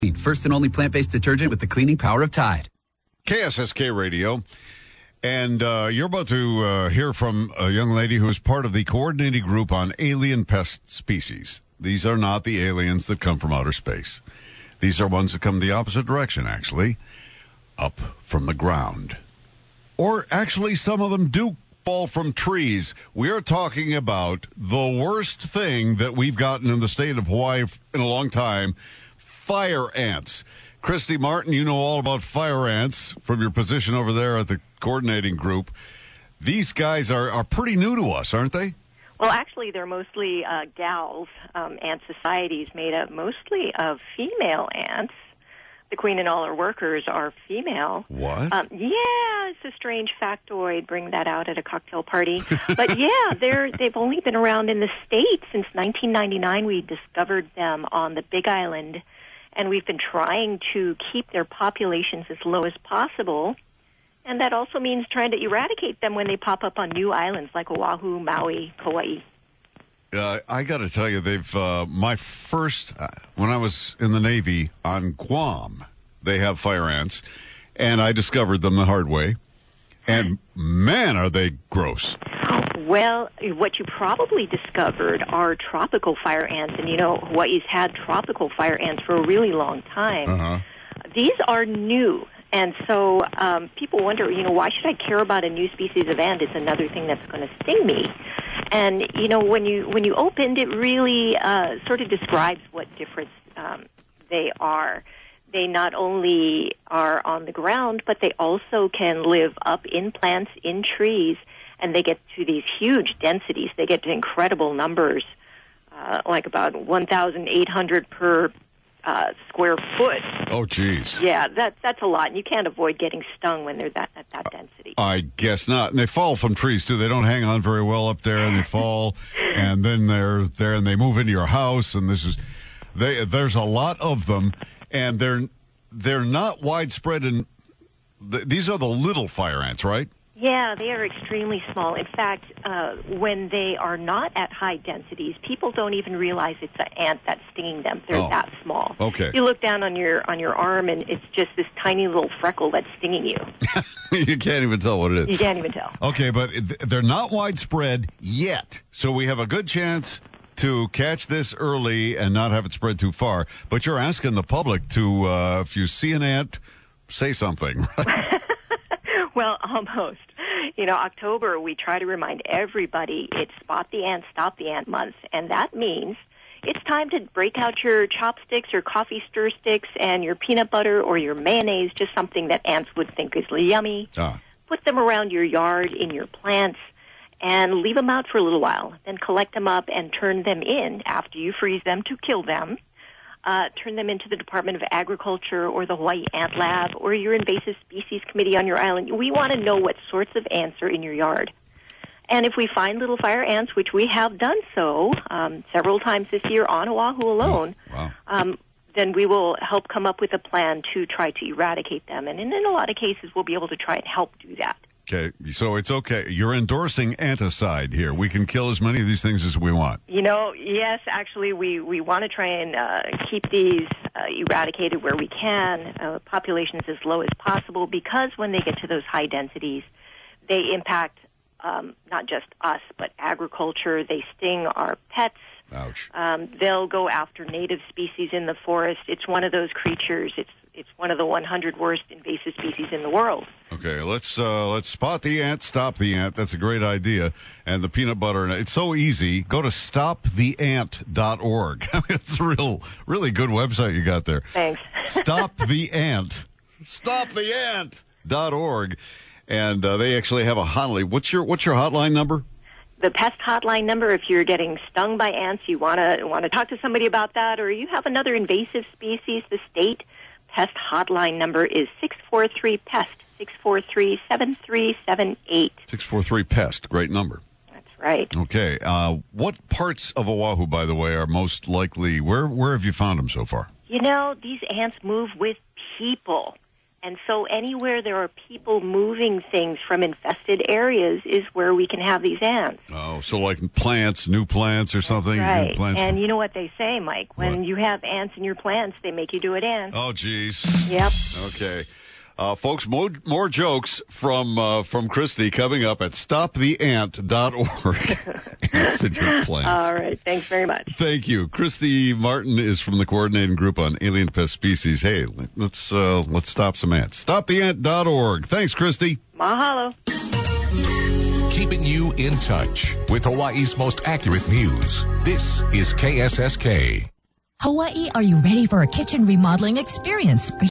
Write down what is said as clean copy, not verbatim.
First and only plant-based detergent with the cleaning power of Tide. KSSK Radio. And you're about to hear from a young lady who is part of the coordinating group on alien pest species. These are not the aliens that come from outer space. These are ones that come the opposite direction, actually, up from the ground. Or actually, some of them do fall from trees. We are talking about the worst thing that we've gotten in the state of Hawaii in a long time, fire ants. Christy Martin, you know all about fire ants from your position over there at the coordinating group. These guys are pretty new to us, aren't they? Well, actually, they're mostly gals, ant societies made up mostly of female ants. The queen and all her workers are female. What? Yeah, it's a strange factoid. Bring that out at a cocktail party. But yeah, they've only been around in the States since 1999. We discovered them on the Big Island, and we've been trying to keep their populations as low as possible. And that also means trying to eradicate them when they pop up on new islands like Oahu, Maui, Kauai. I got to tell you, my first, when I was in the Navy on Guam, they have fire ants, and I discovered them the hard way. And man, are they gross. Well, what you probably discovered are tropical fire ants, and you know, Hawaii's had tropical fire ants for a really long time. Uh-huh. These are new. And so people wonder, you know, why should I care about a new species of ant? It's another thing that's going to sting me. And, you know, when you opened, it really sort of describes what difference they are. They not only are on the ground, but they also can live up in plants, in trees, and they get to these huge densities. They get to incredible numbers, like about 1,800 per square foot. Oh, geez. Yeah, that's a lot, and you can't avoid getting stung when they're at that density. I guess not. And they fall from trees, too. They don't hang on very well up there, and they fall, and then they're there, and they move into your house, and there's a lot of them, and they're not widespread in, these are the little fire ants, right? Yeah, they are extremely small. In fact, when they are not at high densities, people don't even realize it's an ant that's stinging them. They're that small. Okay. You look down on your arm, and it's just this tiny little freckle that's stinging you. You can't even tell what it is. You can't even tell. Okay, but they're not widespread yet, so we have a good chance to catch this early and not have it spread too far. But you're asking the public to, if you see an ant, say something, right? Well, almost. You know, October, we try to remind everybody it's Spot the Ant, Stop the Ant month, and that means it's time to break out your chopsticks or coffee stir sticks and your peanut butter or your mayonnaise, just something that ants would think is yummy. Put them around your yard, in your plants, and leave them out for a little while. Then collect them up and turn them in after you freeze them to kill them. Turn them into the Department of Agriculture or the Hawaii Ant Lab or your invasive species committee on your island. We want to know what sorts of ants are in your yard. And if we find little fire ants, which we have done so several times this year on Oahu alone, then we will help come up with a plan to try to eradicate them. And in a lot of cases, we'll be able to try and help do that. Okay, so it's okay. You're endorsing anticide here. We can kill as many of these things as we want. You know, yes, actually, we want to try and keep these eradicated where we can, populations as low as possible, because when they get to those high densities, they impact not just us, but agriculture. They sting our pets. Ouch. They'll go after native species in the forest. It's one of those creatures. It's one of the 100 worst invasive species in the world. Okay, let's spot the ant, stop the ant. That's a great idea. And the peanut butter, it's so easy. Go to stoptheant.org. It's a really good website you got there. Thanks. Stoptheant.org. And they actually have a hotline. What's your hotline number? The pest hotline number, if you're getting stung by ants, you want to talk to somebody about that, or you have another invasive species, the state pest hotline number is 643-PEST, 643-7378. 643-PEST, great number. That's right. Okay. What parts of Oahu, by the way, are most likely, where have you found them so far? You know, these ants move with people. And so anywhere there are people moving things from infested areas is where we can have these ants. Oh, so like plants, new plants or something? Right. New plants. And you know what they say, Mike? When What? you have ants in your plants, they make you do a dance. Oh, geez. Yep. Okay. Folks, more jokes from Christy coming up at stoptheant.org. Ants in your plants. All right. Thanks very much. Thank you. Christy Martin is from the coordinating group on alien pest species. Hey, let's stop some ants. Stoptheant.org. Thanks, Christy. Mahalo. Keeping you in touch with Hawaii's most accurate news. This is KSSK. Hawaii, are you ready for a kitchen remodeling experience?